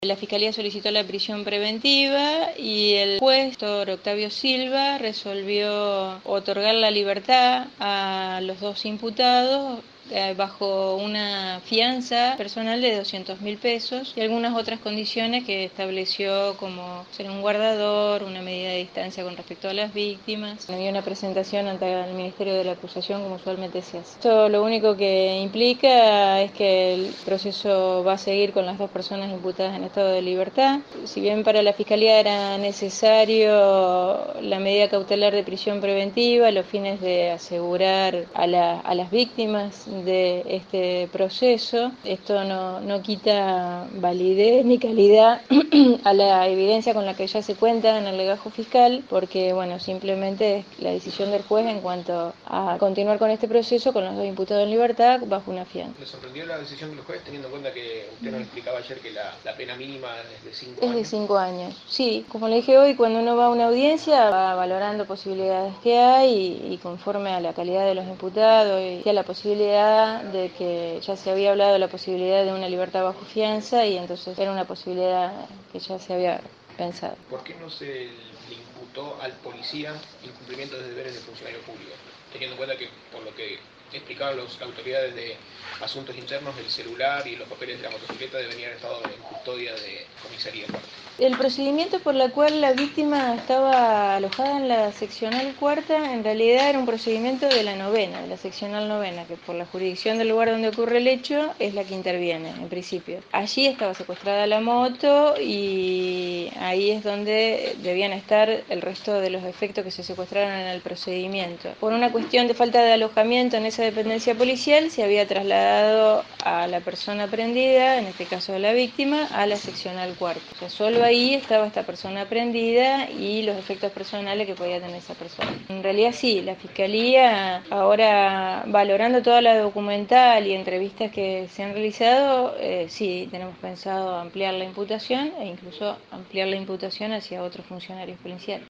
La Fiscalía solicitó la prisión preventiva y el juez, doctor Octavio Silva, resolvió otorgar la libertad a los dos imputados bajo una fianza personal de 200.000 pesos y algunas otras condiciones que estableció, como ser un guardador, una medida de distancia con respecto a las víctimas y una presentación ante el Ministerio de la Acusación, como usualmente se hace. Esto lo único que implica es que el proceso va a seguir con las dos personas imputadas en estado de libertad. Si bien para la Fiscalía era necesario la medida cautelar de prisión preventiva a los fines de asegurar a las víctimas de este proceso, esto no quita validez ni calidad a la evidencia con la que ya se cuenta en el legajo fiscal, porque bueno, simplemente es la decisión del juez en cuanto a continuar con este proceso con los dos imputados en libertad bajo una fianza. ¿Le sorprendió la decisión del juez, teniendo en cuenta que usted nos explicaba ayer que la pena mínima es de 5 años? Es de 5 años, sí. Como le dije hoy, cuando uno va a una audiencia va valorando posibilidades que hay y conforme a la calidad de los imputados y a la posibilidad de que ya se había hablado de la posibilidad de una libertad bajo fianza y entonces era una posibilidad que ya se había pensado. ¿Por qué no se le imputó al policía incumplimiento de deberes de funcionario público? Teniendo en cuenta que, por lo que explicaban las autoridades de asuntos internos, el celular y los papeles de la motocicleta deberían haber estado en custodia de comisaría. El procedimiento por el cual la víctima estaba alojada en la seccional cuarta en realidad era un procedimiento de la novena, de la seccional novena, que por la jurisdicción del lugar donde ocurre el hecho es la que interviene en principio. Allí estaba secuestrada la moto y ahí es donde debían estar el resto de los efectos que se secuestraron en el procedimiento. Por una cuestión de falta de alojamiento en esa dependencia policial se había trasladado a la persona prendida, en este caso la víctima, a la seccional cuarta. O sea, solo ahí estaba esta persona prendida y los efectos personales que podía tener esa persona. En realidad sí, la Fiscalía ahora valorando toda la documental y entrevistas que se han realizado, sí tenemos pensado ampliar la imputación e incluso ampliar la imputación hacia otros funcionarios policiales.